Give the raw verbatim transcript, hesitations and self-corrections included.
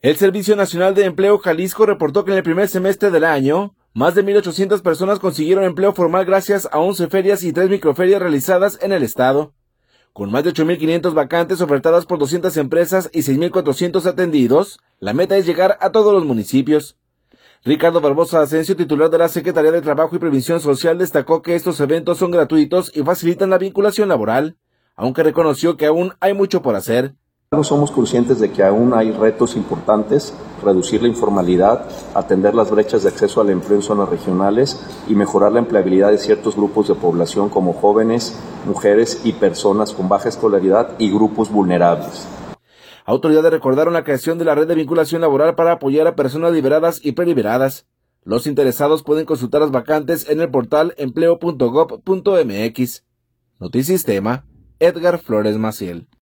El Servicio Nacional de Empleo Jalisco reportó que en el primer semestre del año, más de mil ochocientas personas consiguieron empleo formal gracias a once ferias y tres microferias realizadas en el estado. Con más de ocho mil quinientas vacantes ofertadas por doscientas empresas y seis mil cuatrocientos atendidos, la meta es llegar a todos los municipios. Ricardo Barbosa Asensio, titular de la Secretaría de Trabajo y Previsión Social, destacó que estos eventos son gratuitos y facilitan la vinculación laboral, aunque reconoció que aún hay mucho por hacer. Somos conscientes de que aún hay retos importantes, reducir la informalidad, atender las brechas de acceso al empleo en zonas regionales y mejorar la empleabilidad de ciertos grupos de población como jóvenes, mujeres y personas con baja escolaridad y grupos vulnerables. Autoridades recordaron la creación de la red de vinculación laboral para apoyar a personas liberadas y preliberadas. Los interesados pueden consultar las vacantes en el portal empleo punto gob punto mx. Notisistema, Edgar Flores Maciel.